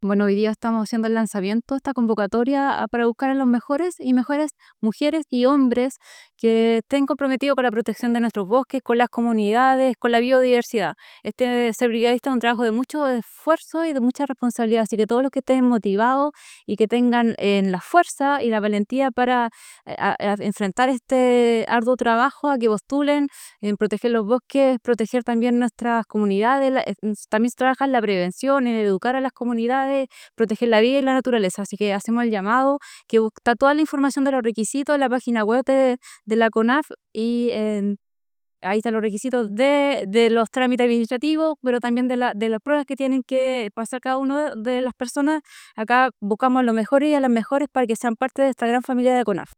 Bueno, hoy día estamos haciendo el lanzamiento, esta convocatoria para buscar a los mejores y mejores mujeres y hombres que estén comprometidos con la protección de nuestros bosques, con las comunidades, con la biodiversidad. Este ser brigadista es un trabajo de mucho esfuerzo y de mucha responsabilidad, así que todos los que estén motivados y que tengan la fuerza y la valentía para enfrentar este arduo trabajo, a que postulen en proteger los bosques, proteger también nuestras comunidades, también se trabaja en la prevención, en educar a las comunidades, proteger la vida y la naturaleza. Así que hacemos el llamado, que está toda la información de los requisitos en la página web de la CONAF y ahí están los requisitos de los trámites administrativos, pero también de las pruebas que tienen que pasar cada una de las personas. Acá buscamos a los mejores y a las mejores para que sean parte de esta gran familia de CONAF.